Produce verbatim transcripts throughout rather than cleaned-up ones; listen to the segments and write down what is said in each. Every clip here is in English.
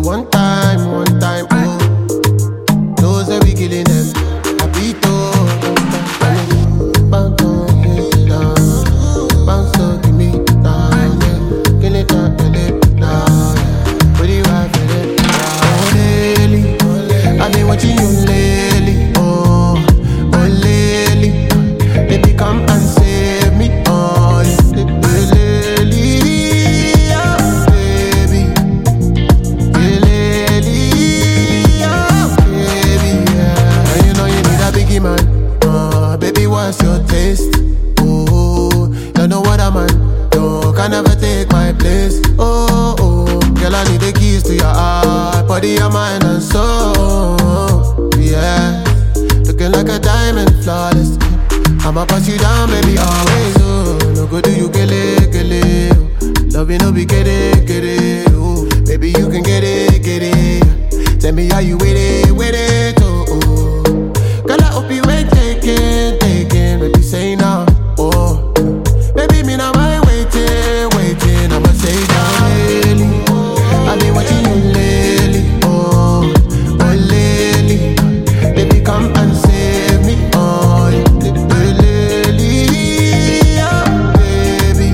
one time, one time, oh. Those that we killing them. I beat bounce on it down, bounce on give me down, yeah. Kill it down, kill it down, yeah. Put it right for it down. Oh, lately, I've been watching you lately, oh, oh, lately. Baby, come and save me, oh, lately, oh, baby, lately, oh, baby, yeah. And you know you need a biggie man, uh, baby, what's your taste? Oh, you know what I'm on, you can never take my place, oh, oh. Girl, I need the keys to your heart, body, your mind and soul, yeah. Looking like a diamond, flawless. I'ma pass you down, baby, always, oh. No go do you get it, get it, oh. Love you, no be get it, get it, oh. Baby, you can get it, get it. Tell me how you with it, with it, oh, oh. Girl, I hope you ain't taking, taking. Baby, say now, oh. Baby, me now, I waiting, waiting. I'ma say down, lately. I've been watching you lately, oh, oh, lately. Baby, come and save me, oh, lately, oh, baby,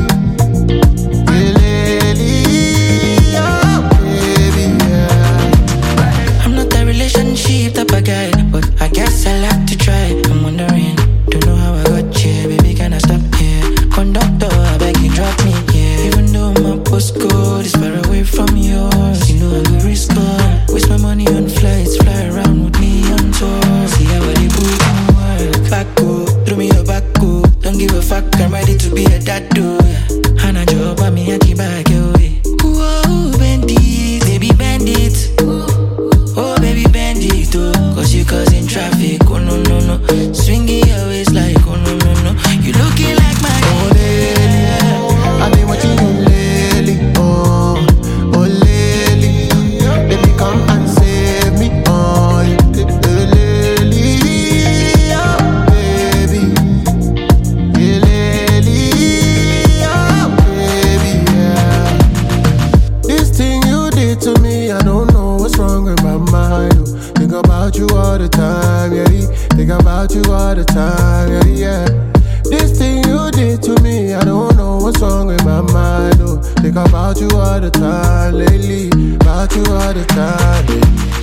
lately, oh, baby, yeah. I'm not a relationship type of guy, but I guess I like to try. I'm wondering, don't know how I got here, baby, can I stop here? Conductor, I beg you drop me here. Even though my postcode is far away from yours, you know I go risk all. Waste my money on flights, fly around with me on tour. See how I book and work. Back go, throw me your back go. Don't give a fuck, I'm ready to be a dad do. And a job, I'm me, I keep back away. Whoa, bend it, baby, bend it. Oh, baby, bend it, oh. Cause you causing traffic, oh no, no, no. Swinging your waist like, oh no, no, no. You looking like my oh, lately, I've been watching you lately, oh, oh, lately. Baby, come and save me, oh, lately, oh, baby, lately, oh, baby, yeah. This thing you did to me, I don't know what's wrong with my mind, oh. Think about you all the time, yeah. Think about you all the time, yeah, yeah. This thing you did to me, I don't know what's wrong with my mind, oh. Think about you all the time lately, about you all the time, yeah.